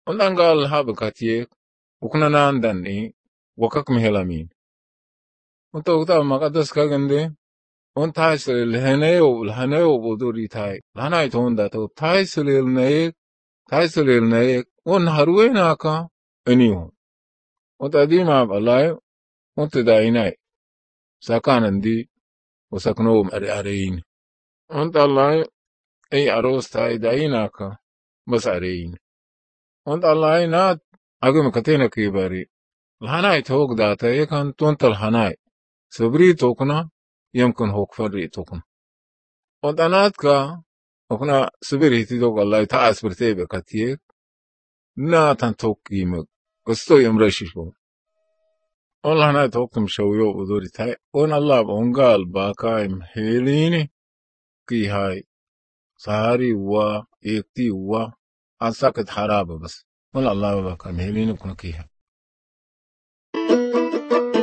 Ondan gal habakatiye ukuna nandan ni wakak mihelamin. Unta ukta makadas kagande on taisel lhaneyo bodori tai lhanai tonda to taisel naik on harwe naka eniyo. Unta dima balay unta dainai sakanandi wasakno arein. Unta lay ay aros tai dainaka bas arein. Unta lay na agum katena kibari lhanai tog data yekan tontal hanai sabri tokna يمكن هو كفر توكن ودانات كا وكنا سبري تدوق الله تعاس برتيبه كتير نا تنتوكي مك قستو يمرششو والله أنا توكم شويو ودوري تاي ون الله بونقال باكايم هيليني كي هاي سهاري و يكتي و أساكت حرابة بس ون الله باكايم هيليني كنا كي هاي